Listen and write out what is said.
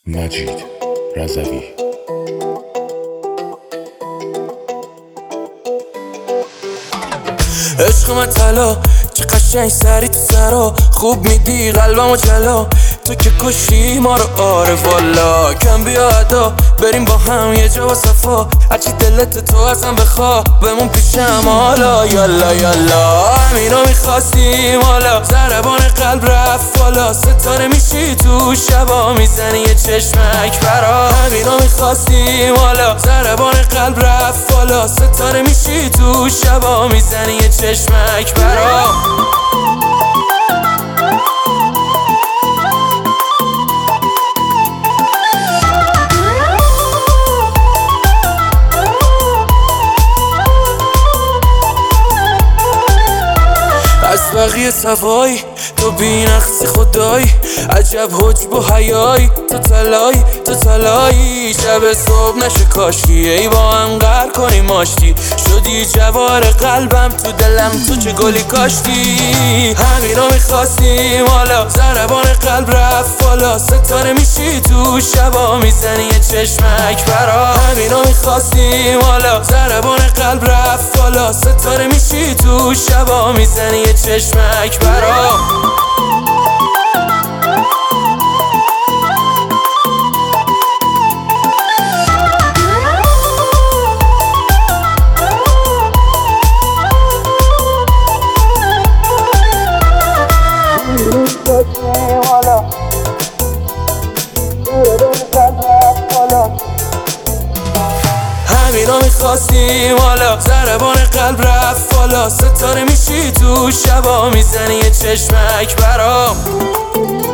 مجید رضوی. عشق من طلا چه قشنگ سری تو سرا، خوب میدی قلبمو جلا، تو که کشی ما رو. آره والا کم بیا ادا بریم با هم یه جا با صفا، هرچی دلت تو ازم بخوا بمون پیشم حالا. یالا یالا همینو میخواستیم حالا، ضربان قلب رفت بالا، ستاره میشی تو شبا میزنی یه چشمک برا. همینو میخواستیم حالا، ضربان قلب رفت بالا، ستاره میشی تو شبا میزنی یه چشمک برا. از بقیه صفایی تو بی‌نقصی خدایی، عجب حجب و حیایی، تو طلایی شب صبح نشه کاشکی، ای با هم قهر کنیم آشتی، شدی جوار قلبم تو دلم تو چه گلی کاشتی. همینو میخواستیم حالا، ضربان قلب رفت بالا، ستاره میشی تو شبا میزنی یه چشمک برا. همینو میخواستیم حالا، ضربان قلب رفت بالا، ستاره میشی تو شبا میزنی یه چشمک برا. همینو میخواستیم حالا، ضربان قلب رفت بالا، ستاره میشی تو شبا میزنی یه چشمک برا.